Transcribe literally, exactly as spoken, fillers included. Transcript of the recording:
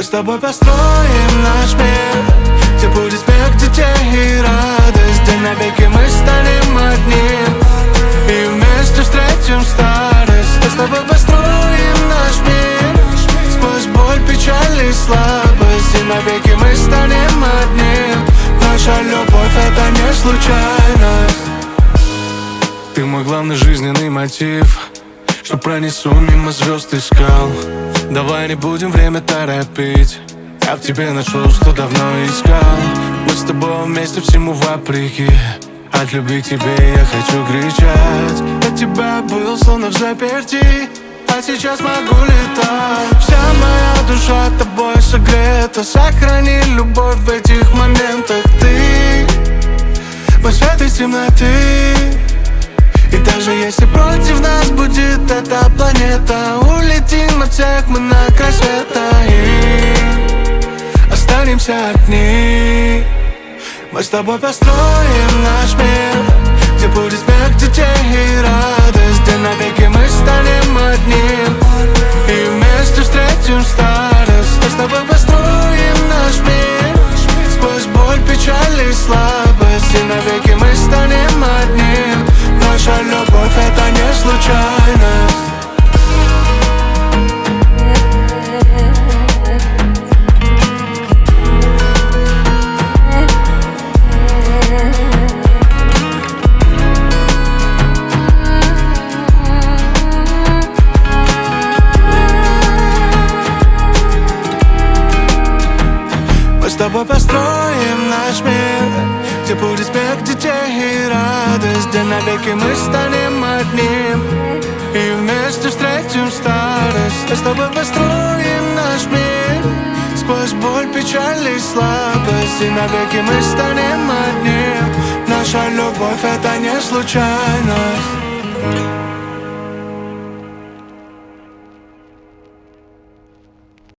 с тобой построим наш мир, где будет смех детей и радость, где навеки мы станем одним и вместе встретим старость. Мы с тобой построим наш мир, сквозь боль, печаль и слабость, и навеки мы станем одним. Наша любовь — это не случайность. Ты мой главный жизненный мотив, что пронесу мимо звезд и скал. Давай не будем время торопить, я в тебе нашел, что давно искал. Мы с тобой вместе всему вопреки, от любви к тебе я хочу кричать. От тебя был словно в заперти, а сейчас могу летать. Вся моя душа тобой согрета, сохрани любовь в этих моментах. Ты мой свет из темноты, и даже если против нас будет эта планета, улетим от всех мы на край света и останемся одни. Мы с тобой построим наш мир, где будет смех детей и радость, где навеки мы станем одним и вместе встретим старость. Мы с тобой построим наш мир, сквозь боль, печаль и слабость, и навеки мы станем одним. Наша любовь — это не случайность. Мы с тобой построим наш мир, где будет смех детей и радость, где навеки мы станем одним и вместе встретим старость. Мы с тобой построим наш мир, сквозь боль, печаль и слабость, и навеки мы станем одним. Наша любовь — это не случайность.